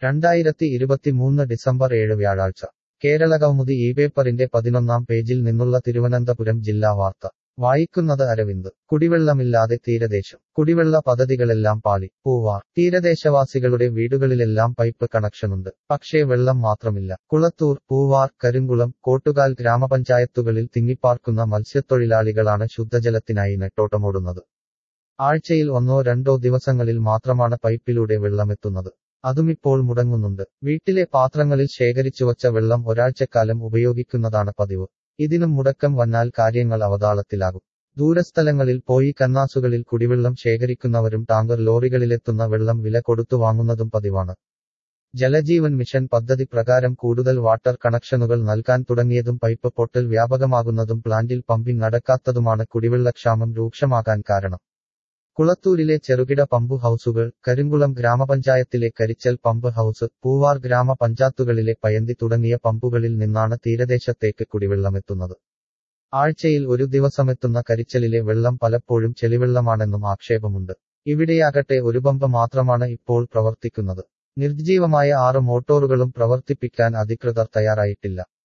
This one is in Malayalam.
2023 ഡിസംബർ 7 വ്യാഴാഴ്ച കേരളകൗമുദി പേപ്പറിന്റെ 11-ാം പേജിൽ നിന്നുള്ള തിരുവനന്തപുരം ജില്ലാ വാർത്ത വായിക്കുന്നത് അരവിന്ദ്. കുടിവെള്ളമില്ലാതെ തീരദേശം. കുടിവെള്ള പദ്ധതികളെല്ലാം പാളി. പൂവാർ. തീരദേശവാസികളുടെ വീടുകളിലെല്ലാം പൈപ്പ് കണക്ഷനുണ്ട്. പക്ഷേ വെള്ളം മാത്രമില്ല. കുളത്തൂർ, പൂവാർ, കരിങ്കുളം, കോട്ടുകാൽ ഗ്രാമപഞ്ചായത്തുകളിൽ തിങ്ങിപ്പാർക്കുന്ന മത്സ്യത്തൊഴിലാളികളാണ് ശുദ്ധജലത്തിനായി നെട്ടോട്ടമോടുന്നത്. ആഴ്ചയിൽ 1-2 ദിവസങ്ങളിൽ മാത്രമാണ് പൈപ്പിലൂടെ വെള്ളമെത്തുന്നത്. അതുമിപ്പോൾ മുടങ്ങുന്നുണ്ട്. വീട്ടിലെ പാത്രങ്ങളിൽ ശേഖരിച്ചുവച്ച വെള്ളം ഒരാഴ്ചക്കാലം ഉപയോഗിക്കുന്നതാണ് പതിവ്. ഇതിനും മുടക്കം വന്നാൽ കാര്യങ്ങൾ അവതാളത്തിലാകും. ദൂരസ്ഥലങ്ങളിൽ പോയി കന്നാസുകളിൽ കുടിവെള്ളം ശേഖരിക്കുന്നവരും ടാങ്കർ ലോറികളിലെത്തുന്ന വെള്ളം വില കൊടുത്തു വാങ്ങുന്നതും പതിവാണ്. ജലജീവൻ മിഷൻ പദ്ധതി പ്രകാരം കൂടുതൽ വാട്ടർ കണക്ഷനുകൾ നൽകാൻ തുടങ്ങിയതും പൈപ്പ് പൊട്ടൽ വ്യാപകമാകുന്നതും പ്ലാന്റിൽ പമ്പിംഗ് നടക്കാത്തതുമാണ് കുടിവെള്ളക്ഷാമം രൂക്ഷമാകാൻ കാരണം. കുളത്തൂരിലെ ചെറുകിട പമ്പ് ഹൌസുകൾ, കരിങ്കുളം ഗ്രാമപഞ്ചായത്തിലെ കരിച്ചൽ പമ്പ് ഹൌസ്, പൂവാർ ഗ്രാമപഞ്ചായത്തുകളിലെ പയന്തി തുടങ്ങിയ പമ്പുകളിൽ നിന്നാണ് തീരദേശത്തേക്ക് കുടിവെള്ളമെത്തുന്നത്. ആഴ്ചയിൽ 1 ദിവസമെത്തുന്ന കരിച്ചലിലെ വെള്ളം പലപ്പോഴും ചെളിവെള്ളമാണെന്നും ആക്ഷേപമുണ്ട്. ഇവിടെയാകട്ടെ ഒരു പമ്പ് മാത്രമാണ് ഇപ്പോൾ പ്രവർത്തിക്കുന്നത്. നിർജ്ജീവമായ 6 മോട്ടോറുകളും പ്രവർത്തിപ്പിക്കാൻ അധികൃതർ തയ്യാറായിട്ടില്ല.